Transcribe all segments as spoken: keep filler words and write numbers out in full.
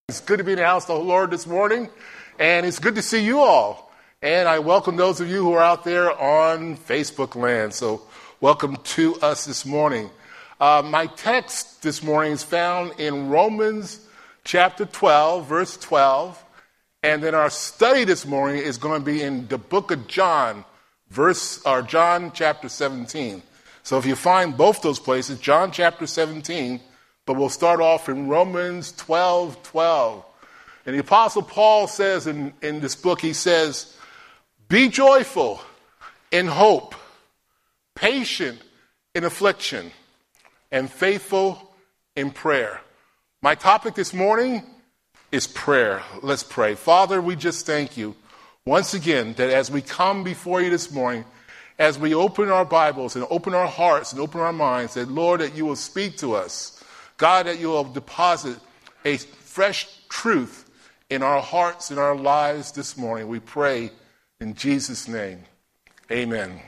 It's good to be in the house of the Lord this morning, and it's good to see you all. And I welcome those of you who are out there on Facebook land. So welcome to us this morning. Uh, my text this morning is found in Romans chapter twelve, verse twelve. And then our study this morning is going to be in the book of John, verse or John chapter seventeen. So if you find both those places, John chapter seventeen, but we'll start off in Romans twelve twelve. And the Apostle Paul says in, in this book, he says, be joyful in hope, patient in affliction, and faithful in prayer. My topic this morning is prayer. Let's pray. Father, we just thank you once again that as we come before you this morning, as we open our Bibles and open our hearts and open our minds, that Lord, that you will speak to us. God, that you will deposit a fresh truth in our hearts and our lives this morning. We pray in Jesus' name. Amen.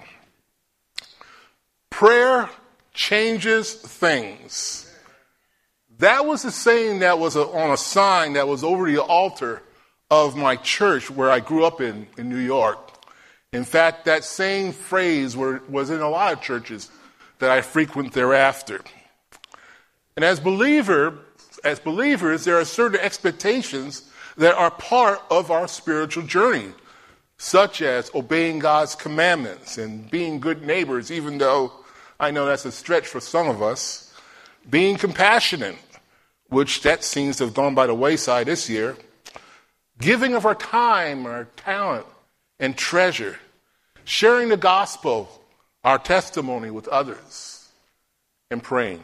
Prayer changes things. That was a saying that was on a sign that was over the altar of my church where I grew up in, in New York. In fact, that same phrase were, was in a lot of churches that I frequent thereafter. And as believer, as believers, there are certain expectations that are part of our spiritual journey, such as obeying God's commandments and being good neighbors, even though I know that's a stretch for some of us, being compassionate, which that seems to have gone by the wayside this year, giving of our time, our talent, and treasure, sharing the gospel, our testimony with others, and praying.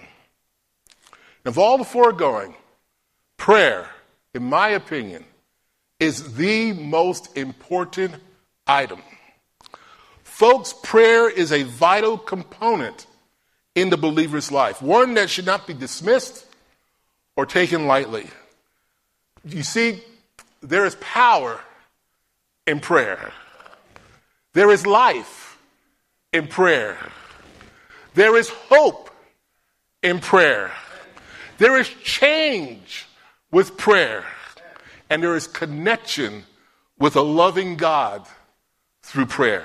Of all the foregoing, prayer, in my opinion, is the most important item. Folks, prayer is a vital component in the believer's life, one that should not be dismissed or taken lightly. You see, there is power in prayer. There is life in prayer. There is hope in prayer. There is change with prayer, and there is connection with a loving God through prayer.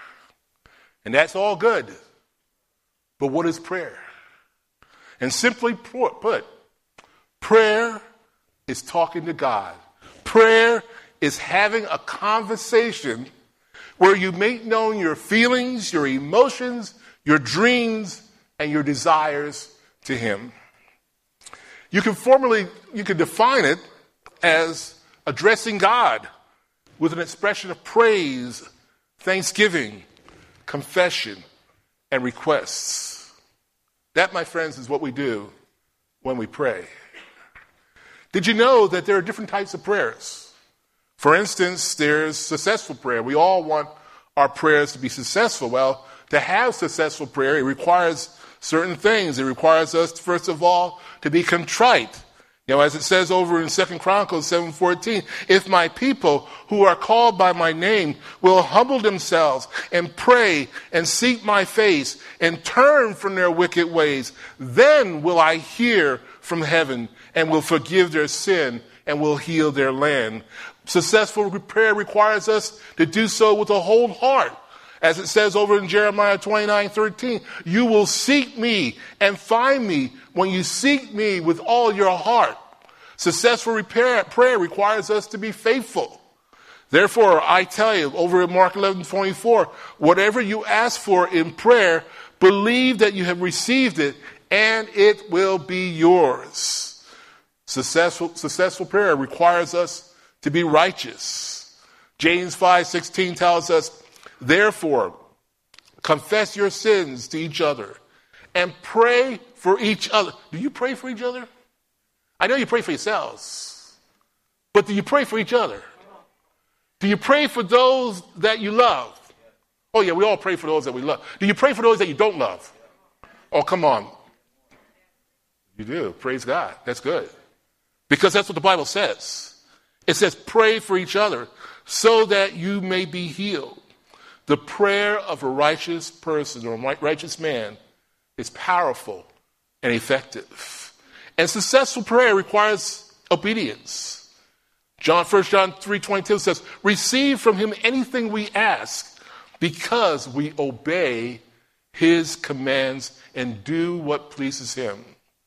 And that's all good. But what is prayer? And simply put, prayer is talking to God. Prayer is having a conversation where you make known your feelings, your emotions, your dreams, and your desires to Him. You can formally, you can define it as addressing God with an expression of praise, thanksgiving, confession, and requests. That, my friends, is what we do when we pray. Did you know that there are different types of prayers? For instance, there's successful prayer. We all want our prayers to be successful. Well, to have successful prayer, it requires certain things. It requires us, first of all, to be contrite. You know, as it says over in Second Chronicles seven fourteen, if my people who are called by my name will humble themselves and pray and seek my face and turn from their wicked ways, then will I hear from heaven and will forgive their sin and will heal their land. Successful prayer requires us to do so with a whole heart. As it says over in Jeremiah twenty-nine thirteen, you will seek me and find me when you seek me with all your heart. Successful prayer requires us to be faithful. Therefore, I tell you, over in Mark eleven twenty-four, whatever you ask for in prayer, believe that you have received it and it will be yours. Successful, successful prayer requires us to be righteous. James five sixteen tells us, therefore, confess your sins to each other and pray for each other. Do you pray for each other? I know you pray for yourselves, but do you pray for each other? Do you pray for those that you love? Oh, yeah, we all pray for those that we love. Do you pray for those that you don't love? Oh, come on. You do. Praise God. That's good. Because that's what the Bible says. It says, pray for each other so that you may be healed. The prayer of a righteous person or a righteous man is powerful and effective. And successful prayer requires obedience. John, First John three twenty-two says, receive from him anything we ask because we obey his commands and do what pleases him.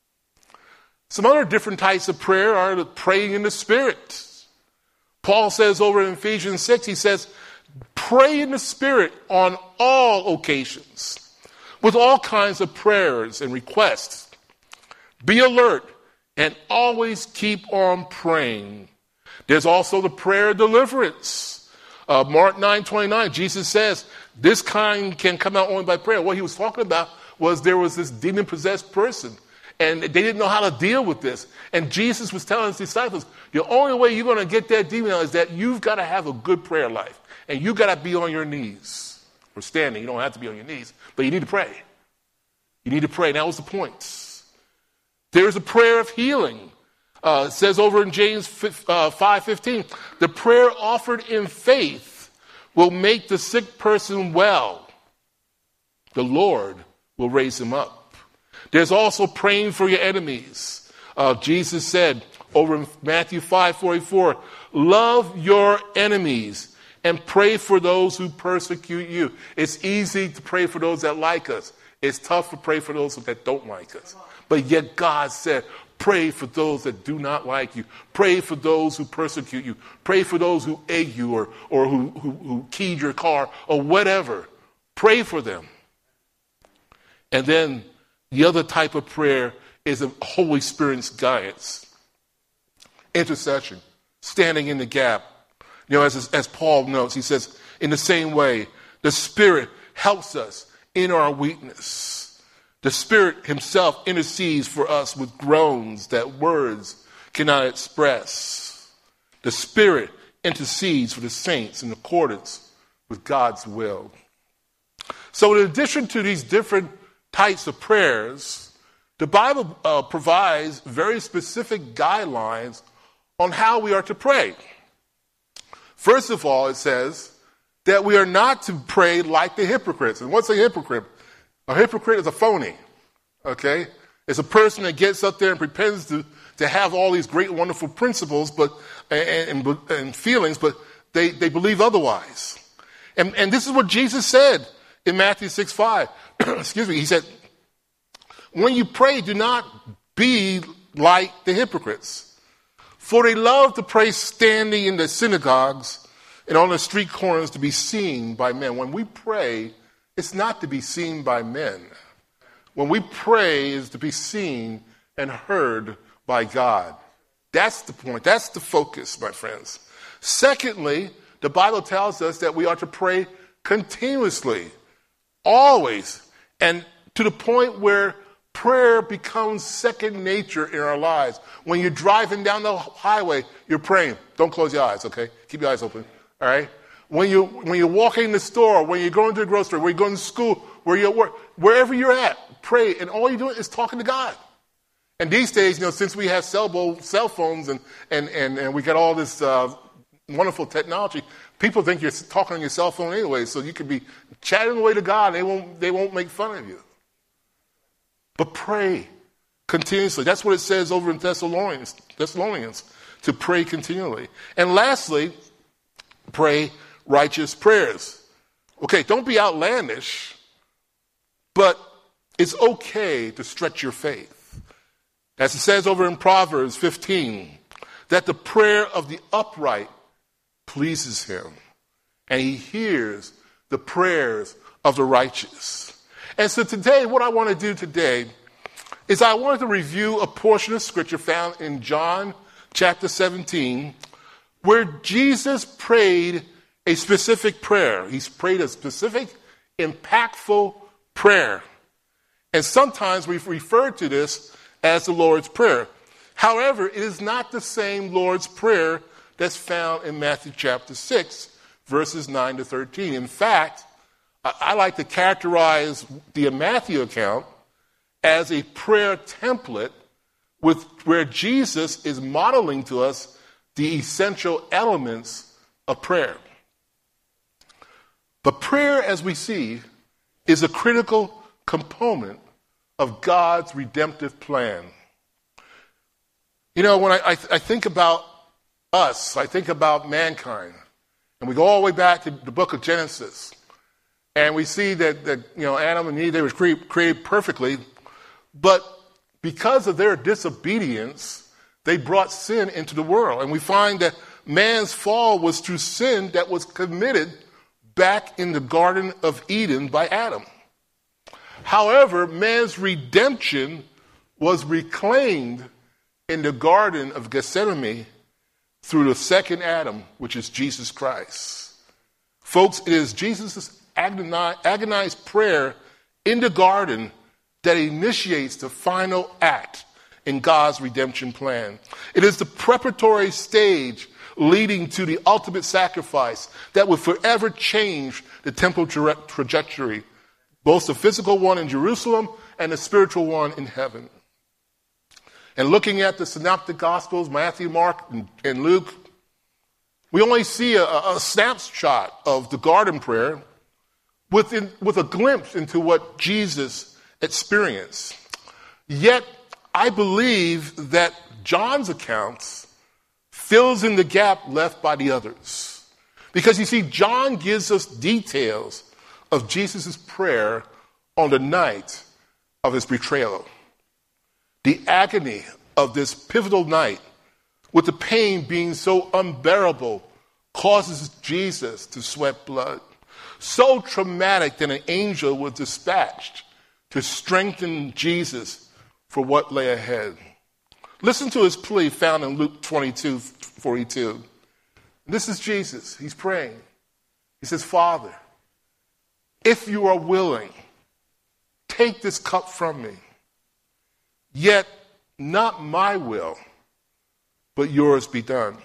Some other different types of prayer are the praying in the Spirit. Paul says over in Ephesians six, he says, pray in the Spirit on all occasions with all kinds of prayers and requests. Be alert and always keep on praying. There's also the prayer of deliverance. Uh, Mark nine twenty-nine, Jesus says, this kind can come out only by prayer. What he was talking about was there was this demon-possessed person, and they didn't know how to deal with this. And Jesus was telling his disciples, the only way you're going to get that demon out is that you've got to have a good prayer life. And you've got to be on your knees. Or standing. You don't have to be on your knees. But you need to pray. You need to pray. And that was the point. There's a prayer of healing. Uh, it says over in James five fifteen, the prayer offered in faith will make the sick person well. The Lord will raise him up. There's also praying for your enemies. Uh, Jesus said over in Matthew five forty-four, love your enemies and pray for those who persecute you. It's easy to pray for those that like us. It's tough to pray for those that don't like us. But yet God said, pray for those that do not like you. Pray for those who persecute you. Pray for those who egg you or, or who, who, who keyed your car or whatever. Pray for them. And then the other type of prayer is the Holy Spirit's guidance. Intercession. Standing in the gap. You know, as, as Paul notes, he says, in the same way, the Spirit helps us in our weakness. The Spirit himself intercedes for us with groans that words cannot express. The Spirit intercedes for the saints in accordance with God's will. So in addition to these different types of prayers, the Bible uh, provides very specific guidelines on how we are to pray. First of all, it says that we are not to pray like the hypocrites. And what's a hypocrite? A hypocrite is a phony, okay? It's a person that gets up there and pretends to, to have all these great, wonderful principles but and, and, and feelings, but they, they believe otherwise. And, and this is what Jesus said in Matthew six five. Excuse me. He said, when you pray, do not be like the hypocrites. For they love to pray standing in the synagogues and on the street corners to be seen by men. When we pray, it's not to be seen by men. When we pray, it's to be seen and heard by God. That's the point. That's the focus, my friends. Secondly, the Bible tells us that we are to pray continuously, always, and to the point where prayer becomes second nature in our lives. When you're driving down the highway, you're praying. Don't close your eyes, okay? Keep your eyes open, all right? When, you, when you're walking in the store, when you're going to the grocery store, when you're going to school, where you're at work, wherever you're at, pray. And all you're doing is talking to God. And these days, you know, since we have cell, cell phones and, and, and, and we got all this uh, wonderful technology, people think you're talking on your cell phone anyway, so you could be chatting away to God, and they won't, they won't make fun of you. But pray continuously. That's what it says over in Thessalonians, Thessalonians, to pray continually. And lastly, pray righteous prayers. Okay, don't be outlandish, but it's okay to stretch your faith. As it says over in Proverbs fifteen, that the prayer of the upright pleases him, and he hears the prayers of the righteous. And so today, what I want to do today is I wanted to review a portion of Scripture found in John chapter seventeen, where Jesus prayed a specific prayer. He's prayed a specific, impactful prayer. And sometimes we've referred to this as the Lord's Prayer. However, it is not the same Lord's Prayer that's found in Matthew chapter six, verses nine to thirteen. In fact, I like to characterize the Matthew account as a prayer template with where Jesus is modeling to us the essential elements of prayer. But prayer, as we see, is a critical component of God's redemptive plan. You know, when I, I, I think about us, I think about mankind, and we go all the way back to the book of Genesis, and we see that, that you know, Adam and Eve, they were created, created perfectly, but because of their disobedience, they brought sin into the world. And we find that man's fall was through sin that was committed back in the Garden of Eden by Adam. However, man's redemption was reclaimed in the Garden of Gethsemane through the second Adam, which is Jesus Christ. Folks, it is Jesus' agonized prayer in the garden that initiates the final act in God's redemption plan. It is the preparatory stage leading to the ultimate sacrifice that would forever change the temporal tra- trajectory, both the physical one in Jerusalem and the spiritual one in heaven. And looking at the synoptic gospels, Matthew, Mark, and, and Luke, we only see a, a snapshot of the garden prayer within, with a glimpse into what Jesus experienced. Yet, I believe that John's accounts fills in the gap left by the others. Because you see, John gives us details of Jesus' prayer on the night of his betrayal. The agony of this pivotal night, with the pain being so unbearable, causes Jesus to sweat blood. So traumatic that an angel was dispatched to strengthen Jesus for what lay ahead. Listen to his plea found in Luke twenty-two forty-two. This is Jesus. He's praying. He says, Father, if you are willing, take this cup from me. Yet not my will, but yours be done.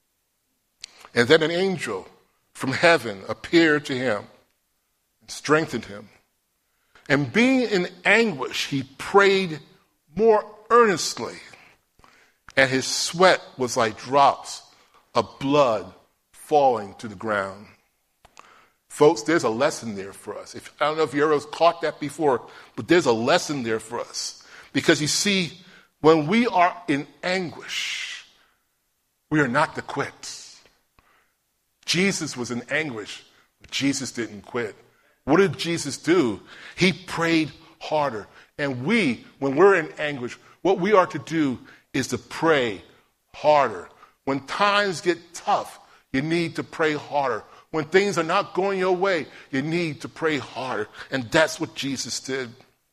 And then an angel from heaven appeared to him and strengthened him. And being in anguish, he prayed more earnestly, and his sweat was like drops of blood falling to the ground. Folks, there's a lesson there for us. If, I don't know if you ever caught that before, but there's a lesson there for us. Because you see, when we are in anguish, we are not to quit. Jesus was in anguish, but Jesus didn't quit. What did Jesus do? He prayed harder. And we, when we're in anguish, what we are to do is to pray harder. When times get tough, you need to pray harder. When things are not going your way, you need to pray harder. And that's what Jesus did.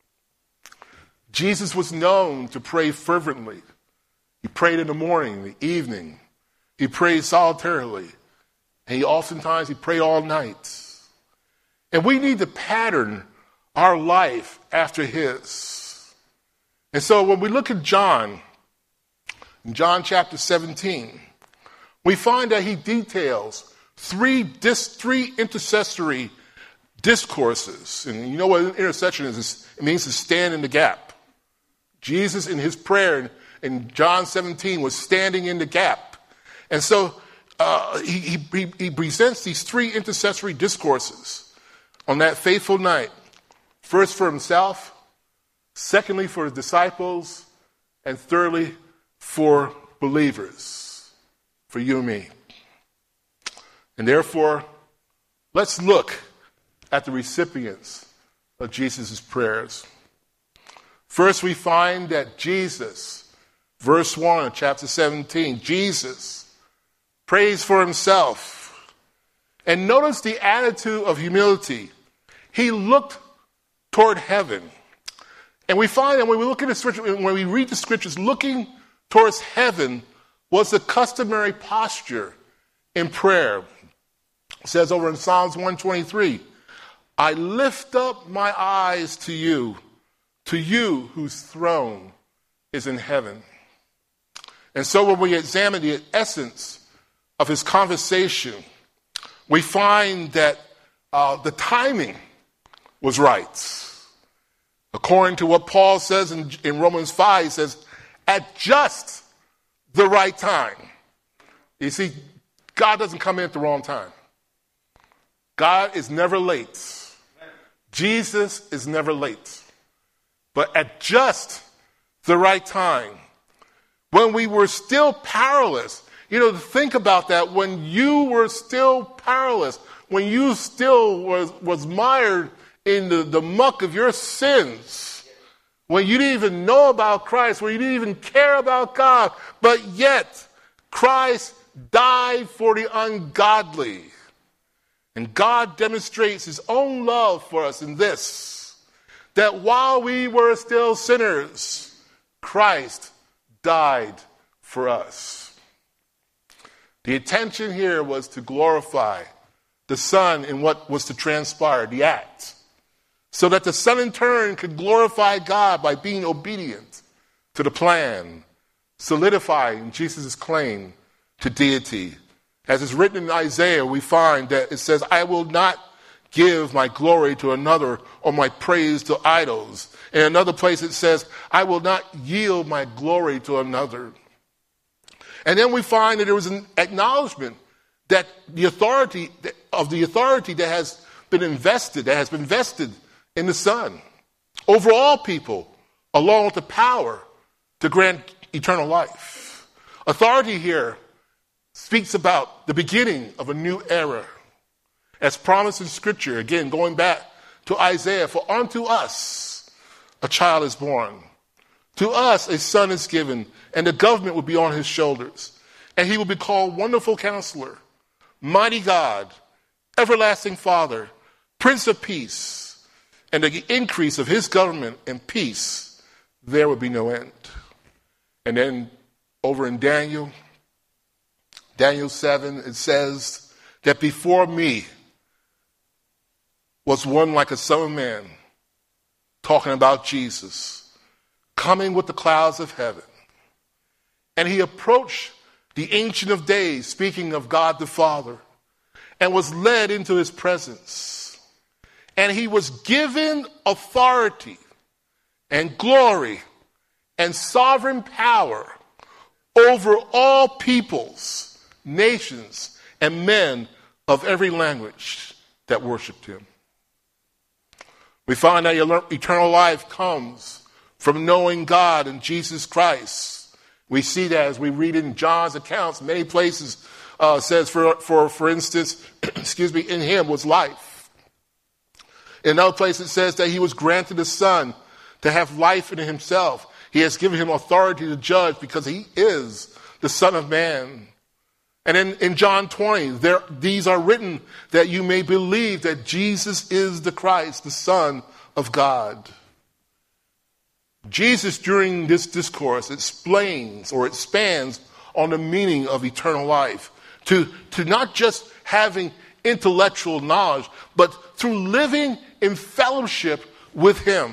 Jesus was known to pray fervently. He prayed in the morning, the evening. He prayed solitarily. And he oftentimes he prayed all night. And we need to pattern our life after his. And so when we look at John, in John chapter seventeen, we find that he details three, dis, three intercessory discourses. And you know what intercession is? It means to stand in the gap. Jesus in his prayer in John seventeen was standing in the gap. And so uh, he, he, he presents these three intercessory discourses on that faithful night. First for himself, secondly for his disciples, and thirdly for believers, for you and me. And therefore, let's look at the recipients of Jesus' prayers. First, we find that Jesus, verse one of chapter seventeen, Jesus prays for himself. And notice the attitude of humility. He looked toward heaven. And we find that when we look at the scripture, when we read the scriptures, looking towards heaven was the customary posture in prayer. It says over in Psalms one twenty-three, I lift up my eyes to you, to you whose throne is in heaven. And so when we examine the essence of his conversation, we find that uh, the timing was right. According to what Paul says in, in Romans five, he says, at just the right time. You see, God doesn't come in at the wrong time. God is never late. Jesus is never late. But at just the right time, when we were still powerless. You know, think about that. When you were still powerless, when you still was, was mired in the, the muck of your sins, when you didn't even know about Christ, when you didn't even care about God, but yet Christ died for the ungodly. And God demonstrates his own love for us in this, that while we were still sinners, Christ died for us. The intention here was to glorify the Son in what was to transpire, the act, so that the Son in turn could glorify God by being obedient to the plan, solidifying Jesus' claim to deity. As is written in Isaiah, we find that it says, I will not give my glory to another or my praise to idols. In another place it says, I will not yield my glory to another. And then we find that there was an acknowledgement that the authority of the authority that has been invested, that has been vested in the Son over all people, along with the power to grant eternal life. Authority here speaks about the beginning of a new era. As promised in Scripture, again, going back to Isaiah, for unto us a child is born. To us a son is given, and the government will be on his shoulders. And he will be called Wonderful Counselor, Mighty God, Everlasting Father, Prince of Peace. And the increase of his government and peace, there will be no end. And then over in Daniel, Daniel seven, it says that before me was one like a son of man, talking about Jesus, coming with the clouds of heaven. And he approached the Ancient of Days, speaking of God the Father, and was led into his presence. And he was given authority and glory and sovereign power over all peoples, nations, and men of every language that worshiped him. We find that eternal life comes from knowing God and Jesus Christ. We see that as we read in John's accounts. Many places uh, says, for, for, for instance, excuse me, in him was life. In another place it says that he was granted the Son to have life in himself. He has given him authority to judge because he is the Son of Man. And in, in John twenty, there, these are written that you may believe that Jesus is the Christ, the Son of God. Jesus, during this discourse, explains or expands on the meaning of eternal life. To, to not just having intellectual knowledge, but through living in fellowship with him.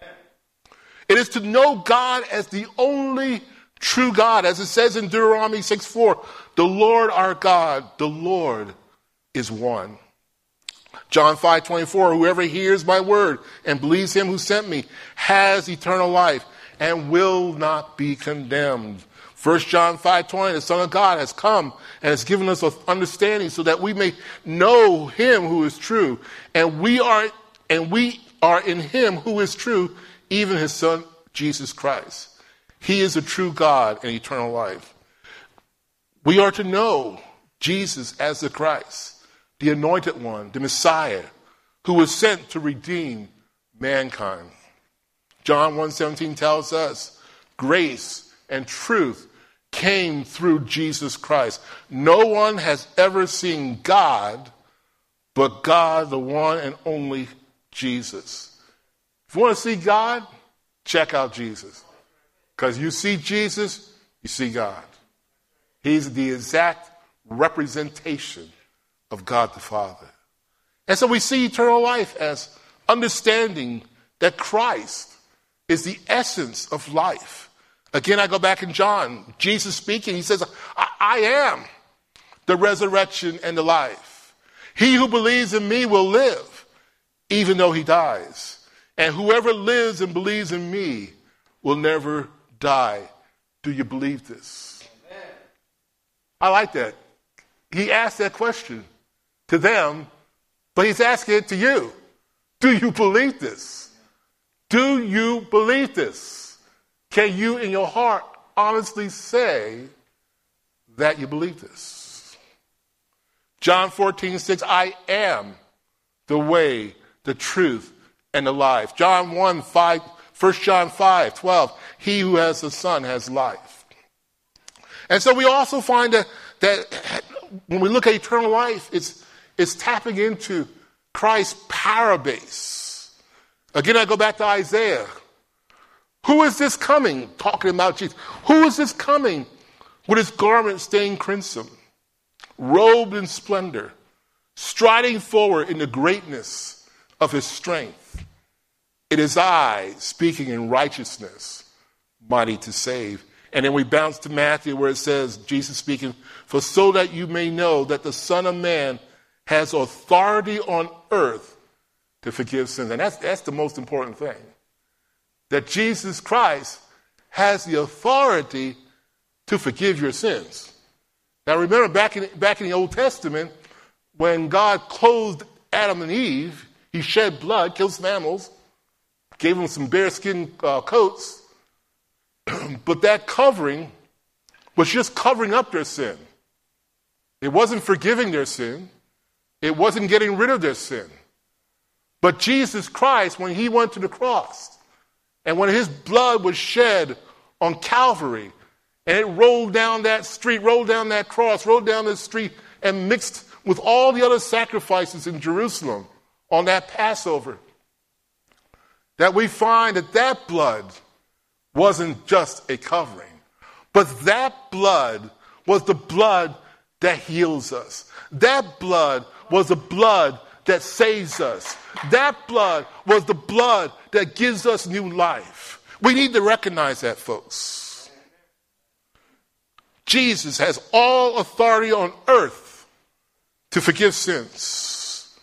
It is to know God as the only true God. As it says in Deuteronomy six four, the Lord our God, the Lord is one. John five twenty-four, whoever hears my word and believes him who sent me has eternal life and will not be condemned. First John five twenty, the Son of God has come and has given us understanding so that we may know him who is true. And we are, and we are in him who is true, even his Son, Jesus Christ. He is a true God and eternal life. We are to know Jesus as the Christ, the anointed one, the Messiah, who was sent to redeem mankind. John one seventeen tells us, grace and truth came through Jesus Christ. No one has ever seen God but God, the one and only Jesus. If you want to see God, check out Jesus. Because you see Jesus, you see God. He's the exact representation of God the Father. And so we see eternal life as understanding that Christ is the essence of life. Again, I go back in John, Jesus speaking, he says, I, I am the resurrection and the life. He who believes in me will live, even though he dies. And whoever lives and believes in me will never die. Do you believe this? Amen. I like that. He asked that question to them, but he's asking it to you. Do you believe this? Do you believe this? Can you in your heart honestly say that you believe this? John fourteen six, I am the way, the truth, and the life. John one five, First John five twelve, he who has the Son has life. And so we also find that, that when we look at eternal life, it's, it's tapping into Christ's power base. Again, I go back to Isaiah. Who is this coming? Talking about Jesus. Who is this coming with his garment stained crimson, robed in splendor, striding forward in the greatness of his strength? It is I speaking in righteousness, mighty to save. And then we bounce to Matthew where it says, Jesus speaking, for so that you may know that the Son of Man has authority on earth to forgive sins. And that's, that's the most important thing. That Jesus Christ has the authority to forgive your sins. Now remember, back in, back in the Old Testament, when God clothed Adam and Eve, he shed blood, killed some animals, gave them some bearskin uh, coats, but that covering was just covering up their sin. It wasn't forgiving their sin. It wasn't getting rid of their sin. But Jesus Christ, when he went to the cross, and when his blood was shed on Calvary, and it rolled down that street, rolled down that cross, rolled down the street, and mixed with all the other sacrifices in Jerusalem on that Passover, that we find that that blood wasn't just a covering, but that blood was the blood that heals us. That blood was the blood that saves us. That blood was the blood that gives us new life. We need to recognize that, folks. Jesus has all authority on earth to forgive sins.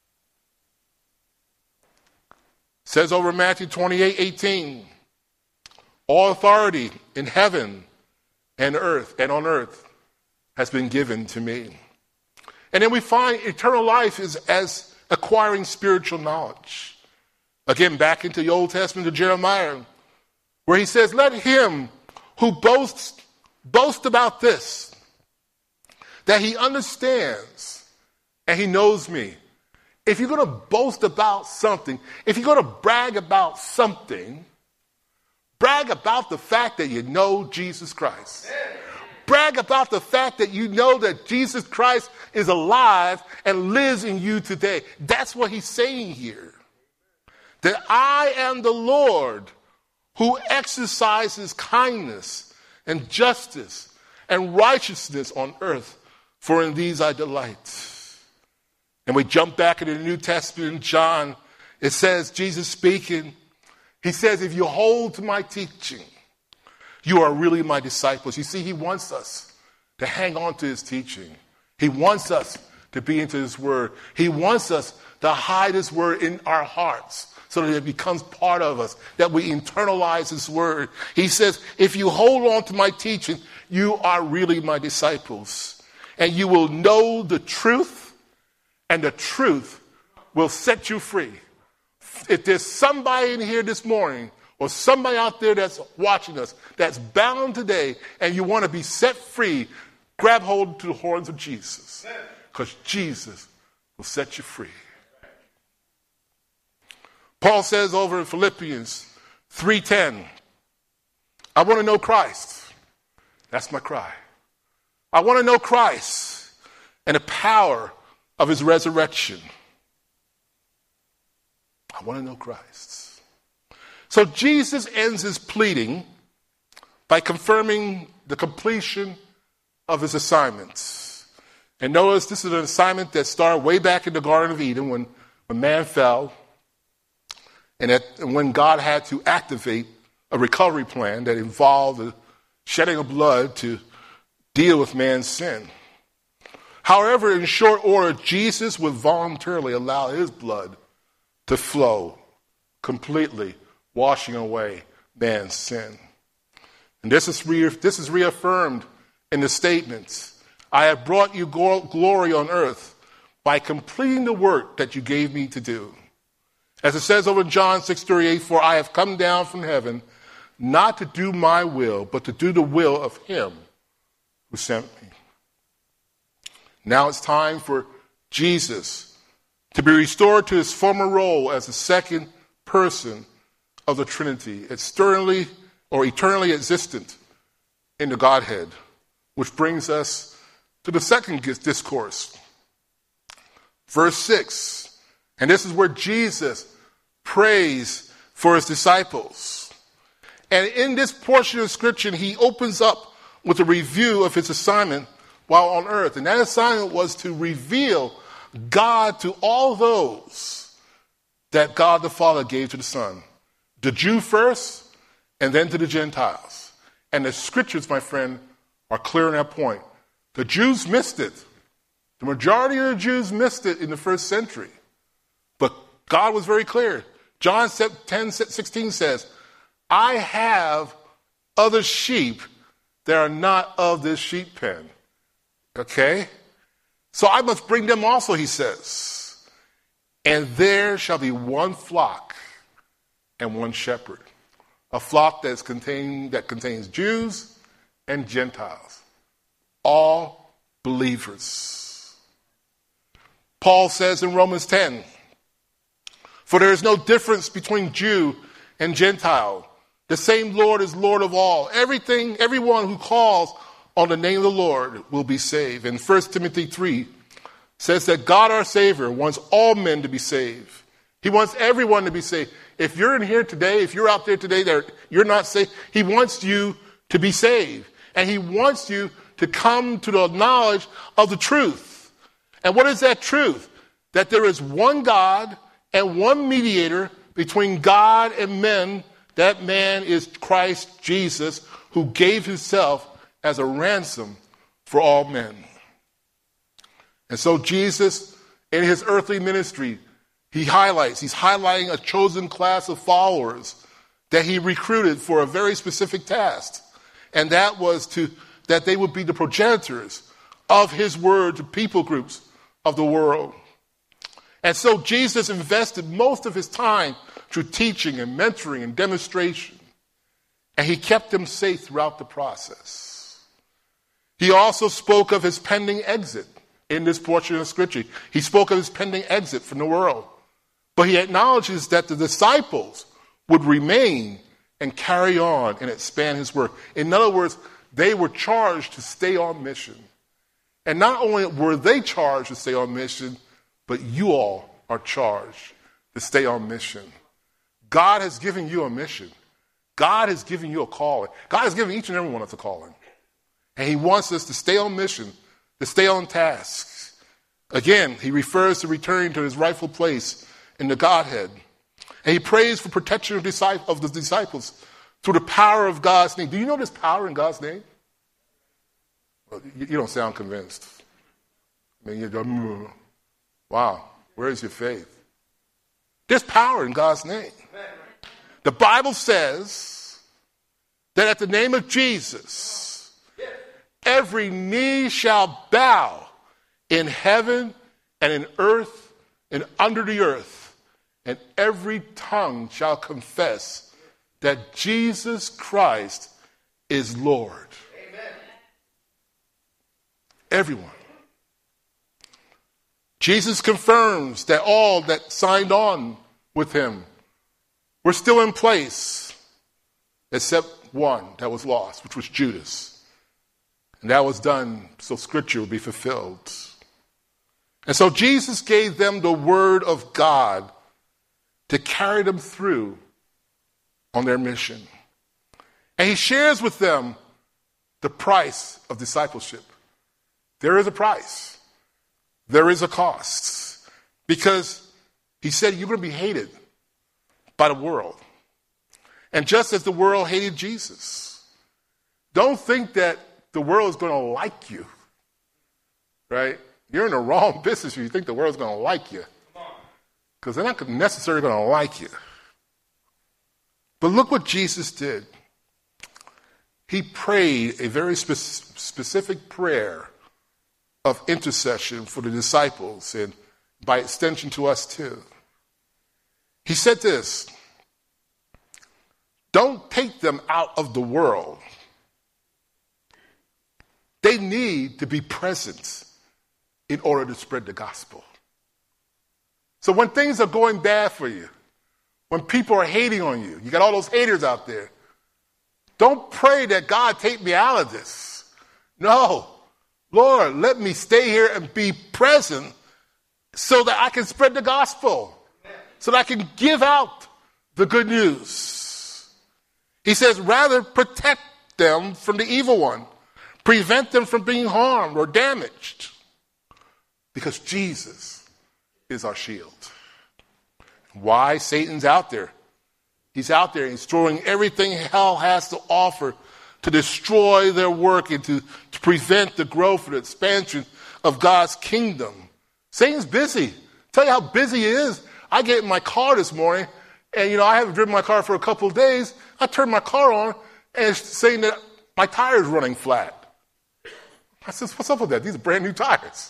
It says over in Matthew twenty-eight eighteen, all authority in heaven and earth and on earth has been given to me. And then we find eternal life is as acquiring spiritual knowledge. Again, back into the Old Testament to Jeremiah, where he says, let him who boasts boast about this, that he understands and he knows me. If you're going to boast about something, if you're going to brag about something, brag about the fact that you know Jesus Christ. Brag about the fact that you know that Jesus Christ is alive and lives in you today. That's what he's saying here. That I am the Lord who exercises kindness and justice and righteousness on earth, for in these I delight. And we jump back into the New Testament in John. It says, Jesus speaking, he says, if you hold to my teaching, you are really my disciples. You see, he wants us to hang on to his teaching. He wants us to be into his word. He wants us to hide his word in our hearts so that it becomes part of us, that we internalize his word. He says, if you hold on to my teaching, you are really my disciples. And you will know the truth, and the truth will set you free. If there's somebody in here this morning or somebody out there that's watching us that's bound today and you want to be set free, grab hold to the horns of Jesus, because Jesus will set you free. Paul says over in Philippians three ten, I want to know Christ. That's my cry. I want to know Christ and the power of his resurrection. I want to know Christ. So Jesus ends his pleading by confirming the completion of his assignments. And notice this is an assignment that started way back in the Garden of Eden when, when man fell, and, that, and when God had to activate a recovery plan that involved the shedding of blood to deal with man's sin. However, in short order, Jesus would voluntarily allow his blood to flow, completely washing away man's sin. And this is, re- this is reaffirmed in the statements, I have brought you go- glory on earth by completing the work that you gave me to do. As it says over in John six thirty-eight, for I have come down from heaven not to do my will, but to do the will of him who sent me. Now it's time for Jesus to be restored to his former role as the second person of the Trinity, externally or eternally existent in the Godhead, which brings us to the second discourse. Verse six, and this is where Jesus prays for his disciples. And in this portion of Scripture, he opens up with a review of his assignment while on earth. And that assignment was to reveal God to all those that God the Father gave to the Son. The Jew first, and then to the Gentiles. And the Scriptures, my friend, are clear on that point. The Jews missed it. The majority of the Jews missed it in the first century. But God was very clear. John ten sixteen says, I have other sheep that are not of this sheep pen. Okay? So I must bring them also, he says. And there shall be one flock and one shepherd. A flock that's contain, that contains Jews and Gentiles. All believers. Paul says in Romans ten, for there is no difference between Jew and Gentile. The same Lord is Lord of all. Everything, everyone who calls on the name of the Lord will be saved. And First Timothy three says that God our Savior wants all men to be saved. He wants everyone to be saved. If you're in here today, if you're out there today that you're not saved, he wants you to be saved. And he wants you to come to the knowledge of the truth. And what is that truth? That there is one God and one mediator between God and men. That man is Christ Jesus, who gave himself as a ransom for all men. And so Jesus, in his earthly ministry, he highlights, he's highlighting a chosen class of followers that he recruited for a very specific task. And that was to that they would be the progenitors of his word to people groups of the world. And so Jesus invested most of his time through teaching and mentoring and demonstration. And he kept them safe throughout the process. He also spoke of his pending exit in this portion of Scripture. He spoke of his pending exit from the world. But he acknowledges that the disciples would remain and carry on and expand his work. In other words, they were charged to stay on mission. And not only were they charged to stay on mission, but you all are charged to stay on mission. God has given you a mission. God has given you a calling. God has given each and every one of us a calling. And he wants us to stay on mission, to stay on task. Again, he refers to returning to his rightful place in the Godhead. And he prays for protection of the disciples through the power of God's name. Do you know there's power in God's name? Well, you don't sound convinced. I mean, you're, wow, where is your faith? There's power in God's name. The Bible says that at the name of Jesus, every knee shall bow in heaven and in earth and under the earth, and every tongue shall confess that Jesus Christ is Lord. Amen. Everyone. Jesus confirms that all that signed on with him were still in place, except one that was lost, which was Judas. And that was done so Scripture would be fulfilled. And so Jesus gave them the word of God to carry them through on their mission. And he shares with them the price of discipleship. There is a price. There is a cost. Because he said you're going to be hated by the world. And just as the world hated Jesus, don't think that the world is going to like you. Right? You're in the wrong business if you think the world's going to like you. Because they're not necessarily going to like you. But look what Jesus did. He prayed a very spe- specific prayer of intercession for the disciples and by extension to us too. He said this, Don't take them out of the world. They need to be present in order to spread the gospel. So when things are going bad for you, when people are hating on you, you got all those haters out there, don't pray that God take me out of this. No. Lord, let me stay here and be present so that I can spread the gospel, so that I can give out the good news. He says, rather protect them from the evil one. Prevent them from being harmed or damaged. Because Jesus is our shield. Why? Satan's out there. He's out there. He's throwing everything hell has to offer to destroy their work and to, to prevent the growth and expansion of God's kingdom. Satan's busy. Tell you how busy he is. I get in my car this morning, and you know I haven't driven my car for a couple of days. I turned my car on, and it's saying that my tire's running flat. I said, what's up with that? These are brand new tires.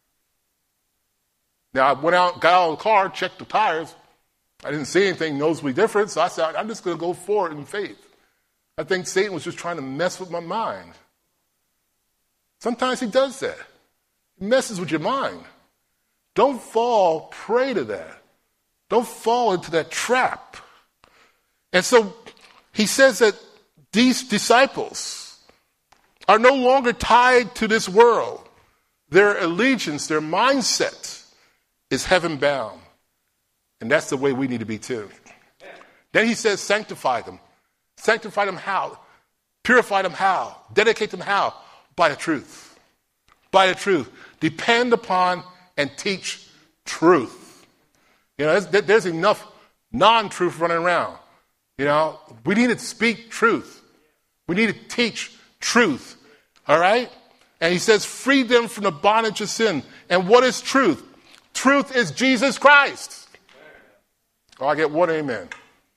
Now, I went out, got out of the car, checked the tires. I didn't see anything noticeably different, so I said, I'm just going to go forward in faith. I think Satan was just trying to mess with my mind. Sometimes he does that. He messes with your mind. Don't fall prey to that. Don't fall into that trap. And so he says that these disciples are no longer tied to this world. Their allegiance, their mindset is heaven bound. And that's the way we need to be too. Then he says, sanctify them. Sanctify them how? Purify them how? Dedicate them how? By the truth. By the truth. Depend upon and teach truth. You know, there's, there's enough non-truth running around. You know, we need to speak truth. We need to teach truth. All right? And he says, free them from the bondage of sin. And what is truth? Truth is Jesus Christ. Oh, I get one amen.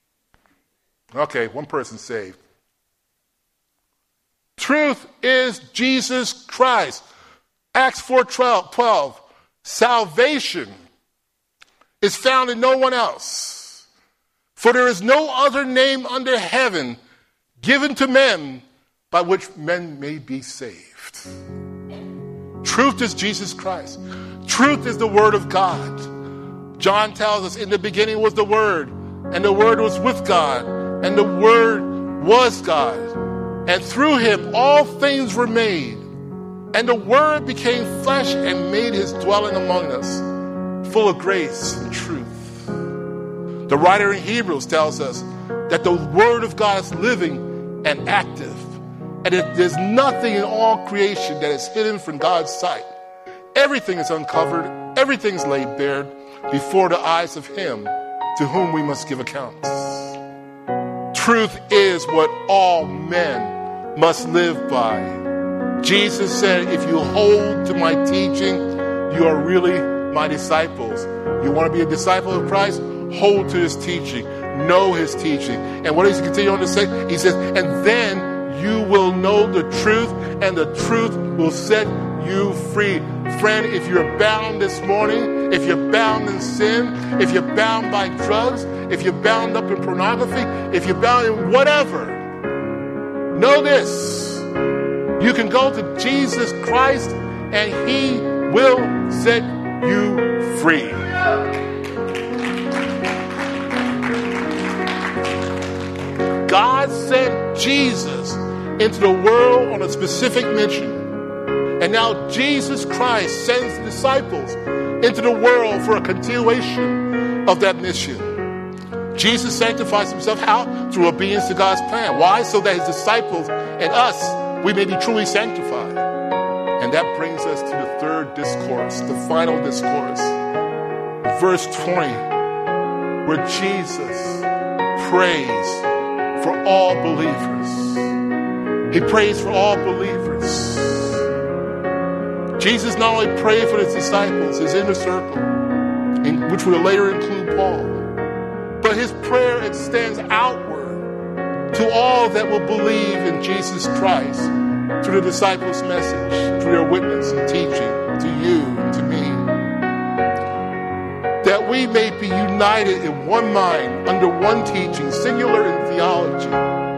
Okay, one person saved. Truth is Jesus Christ. Acts four twelve. Salvation is found in no one else. For there is no other name under heaven given to men by which men may be saved. Truth is Jesus Christ. Truth is the Word of God. John tells us, in the beginning was the Word, and the Word was with God, and the Word was God. And through him all things were made. And the Word became flesh and made his dwelling among us, full of grace and truth. The writer in Hebrews tells us that the Word of God is living and active. And it, there's nothing in all creation that is hidden from God's sight. Everything is uncovered. Everything is laid bare before the eyes of him to whom we must give accounts. Truth is what all men must live by. Jesus said, if you hold to my teaching, you are really my disciples. You want to be a disciple of Christ? Hold to his teaching. Know his teaching. And what does he continue on to say? He says, and then you will know the truth, and the truth will set you free. Friend, if you're bound this morning, if you're bound in sin, if you're bound by drugs, if you're bound up in pornography, if you're bound in whatever, know this. You can go to Jesus Christ and he will set you free. God sent Jesus into the world on a specific mission. And now Jesus Christ sends the disciples into the world for a continuation of that mission. Jesus sanctifies himself how? Through obedience to God's plan. Why? So that his disciples and us, we may be truly sanctified. And that brings us to the third discourse, the final discourse. Verse twenty, where Jesus prays for all believers. He prays for all believers. Jesus not only prayed for his disciples, his inner circle, in, which would later include Paul, but his prayer extends outward to all that will believe in Jesus Christ through the disciples' message, through their witness and teaching to you and to me. That we may be united in one mind, under one teaching, singular and theology,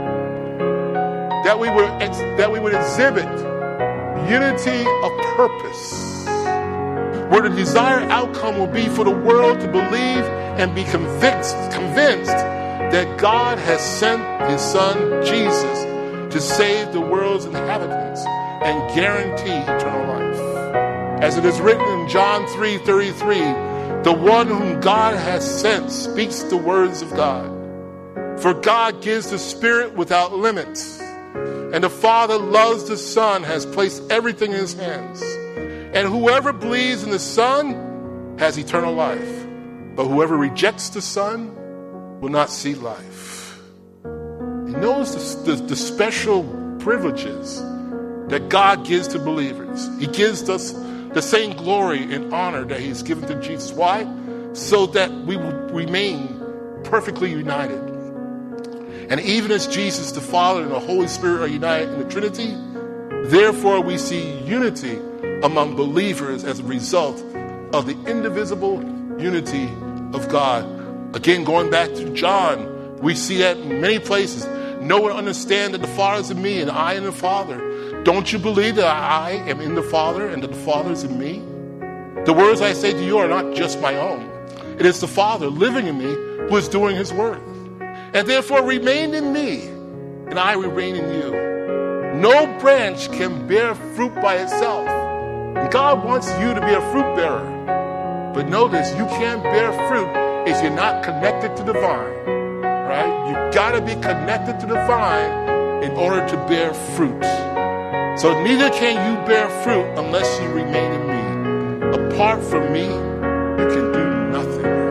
that we would, ex- that we would exhibit unity of purpose, where the desired outcome will be for the world to believe and be convinced, convinced that God has sent his son Jesus to save the world's inhabitants and guarantee eternal life. As it is written in John three thirty-three, the one whom God has sent speaks the words of God. For God gives the Spirit without limits, and the Father loves the Son, has placed everything in his hands. And whoever believes in the Son has eternal life, but whoever rejects the Son will not see life. He knows the, the, the special privileges that God gives to believers. He gives us the same glory and honor that he's given to Jesus. Why? So that we will remain perfectly united. And even as Jesus, the Father, and the Holy Spirit are united in the Trinity, therefore we see unity among believers as a result of the indivisible unity of God. Again, going back to John, we see that in many places. No one understands that the Father is in me and I in the Father. Don't you believe that I am in the Father and that the Father is in me? The words I say to you are not just my own. It is the Father living in me who is doing his work. And therefore remain in me, and I remain in you. No branch can bear fruit by itself. And God wants you to be a fruit bearer. But notice, you can't bear fruit if you're not connected to the vine. Right? You gotta be connected to the vine in order to bear fruit. So neither can you bear fruit unless you remain in me. Apart from me, you can do nothing.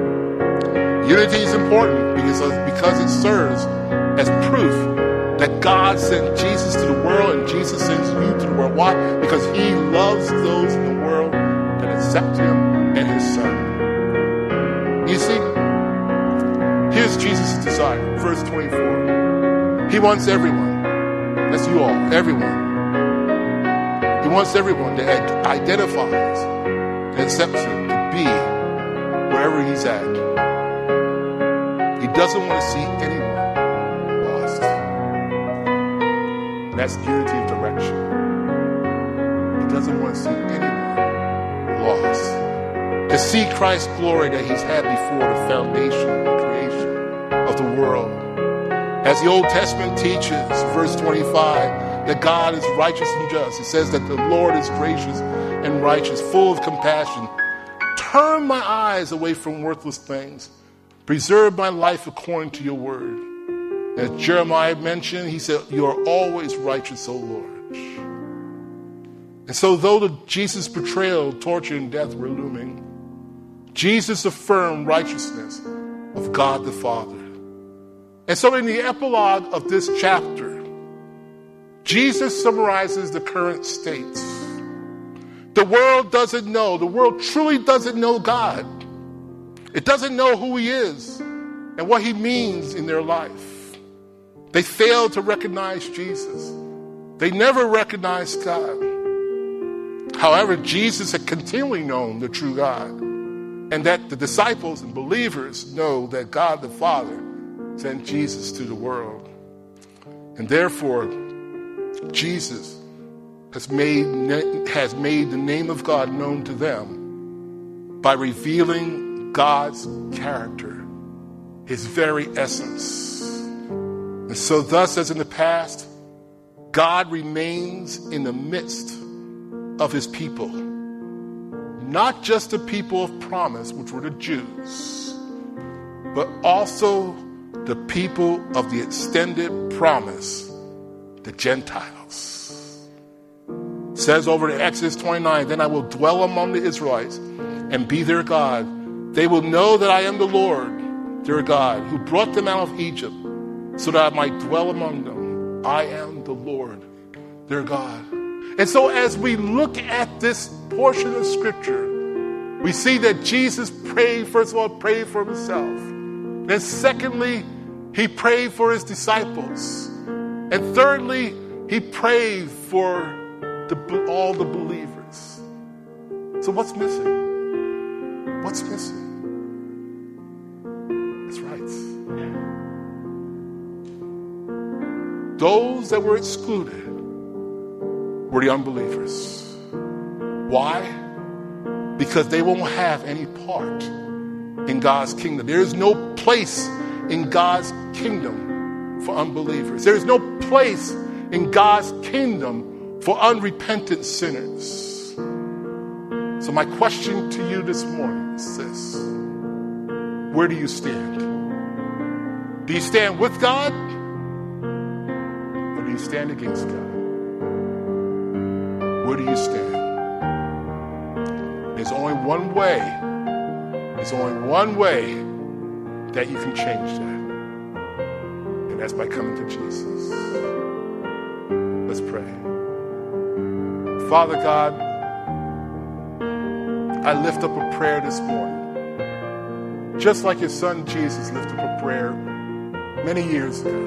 Unity is important because, because it serves as proof that God sent Jesus to the world and Jesus sends you to the world. Why? Because he loves those in the world that accept him and his son. You see, here's Jesus' desire, verse twenty-four. He wants everyone, that's you all, everyone. He wants everyone that identifies and accepts him to be wherever he's at. He doesn't want to see anyone lost. That's unity of direction. He doesn't want to see anyone lost. To see Christ's glory that he's had before the foundation and creation of the world. As the Old Testament teaches, verse twenty-five, that God is righteous and just. It says that the Lord is gracious and righteous, full of compassion. Turn my eyes away from worthless things. Preserve my life according to your word. As Jeremiah mentioned, he said, you are always righteous, O Lord. And so though the Jesus' betrayal, torture, and death were looming, Jesus affirmed righteousness of God the Father. And so in the epilogue of this chapter, Jesus summarizes the current state. The world doesn't know. The world truly doesn't know God. It doesn't know who he is and what he means in their life. They fail to recognize Jesus. They never recognized God. However, Jesus had continually known the true God, and that the disciples and believers know that God the Father sent Jesus to the world. And therefore, Jesus has made, has made the name of God known to them by revealing God's character, his very essence. And so thus, as in the past, God remains in the midst of his people. Not just the people of promise, which were the Jews, but also the people of the extended promise, the Gentiles. It says over in Exodus twenty-nine, then I will dwell among the Israelites and be their God. They will know that I am the Lord, their God, who brought them out of Egypt, so that I might dwell among them. I am the Lord, their God. And so as we look at this portion of Scripture, we see that Jesus prayed, first of all, prayed for himself. Then secondly, he prayed for his disciples. And thirdly, he prayed for the, all the believers. So what's missing? What's missing? That's right. those that were excluded were the unbelievers. Why? Because they won't have any part in God's kingdom. There is no place in God's kingdom for unbelievers. There is no place in God's kingdom for unrepentant sinners. So my question to you this morning is this: where do you stand? Do you stand with God, or do you stand against God? Where do you stand? There's only one way. There's only one way that you can change that. And that's by coming to Jesus. Let's pray. Father God, I lift up a prayer this morning, just like your son Jesus lifted up a prayer many years ago.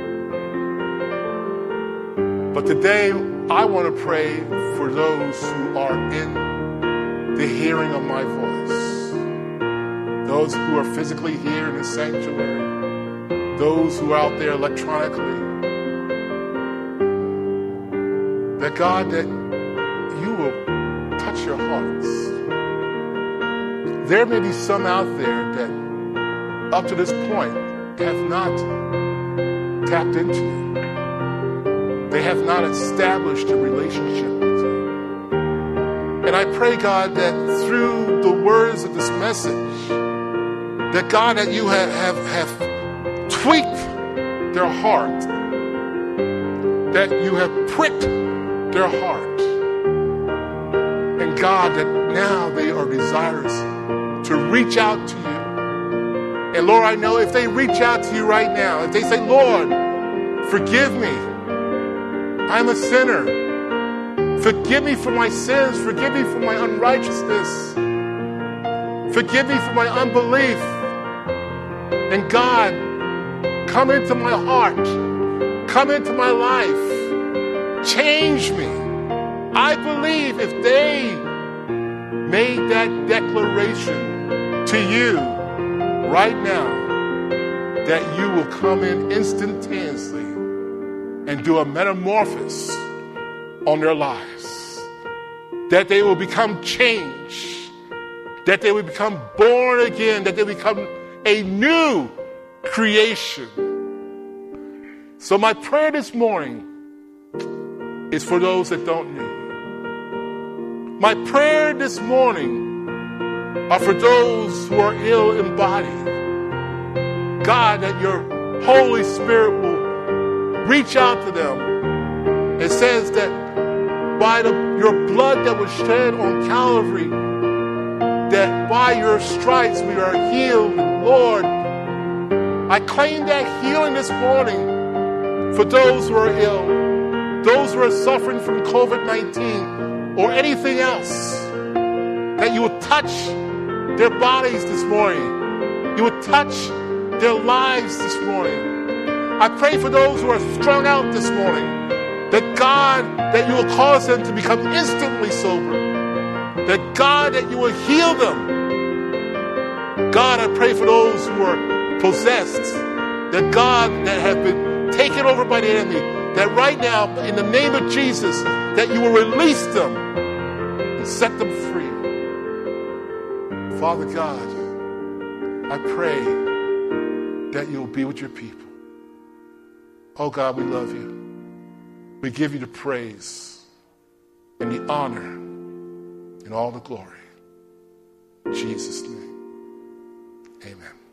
But today, I want to pray for those who are in the hearing of my voice. Those who are physically here in the sanctuary. Those who are out there electronically. That God, that you will touch your hearts. There may be some out there that up to this point have not tapped into you. They have not established a relationship with you. And I pray, God, that through the words of this message, that God, that you have, have, have tweaked their heart, that you have pricked their heart. And God, that now they are desirous to reach out to you. And Lord, I know if they reach out to you right now, if they say, Lord, forgive me, I'm a sinner. Forgive me for my sins. Forgive me for my unrighteousness. Forgive me for my unbelief. And God, come into my heart. Come into my life. Change me. I believe if they made that declaration to you right now, that you will come in instantaneously and do a metamorphosis on their lives. That they will become changed. That they will become born again. That they will become a new creation. So my prayer this morning is for those that don't know you. My prayer this morning are for those who are ill in body. God, that your Holy Spirit will reach out to them. It says that by the, your blood that was shed on Calvary, that by your stripes we are healed. Lord, I claim that healing this morning for those who are ill, those who are suffering from covid nineteen or anything else, that you will touch their bodies this morning. You will touch their lives this morning. I pray for those who are strung out this morning, that God, that you will cause them to become instantly sober. That God, that you will heal them. God, I pray for those who are possessed, that God, that have been taken over by the enemy, that right now, in the name of Jesus, that you will release them and set them free. Father God, I pray that you'll be with your people. Oh God, we love you. We give you the praise and the honor and all the glory. In Jesus' name, amen.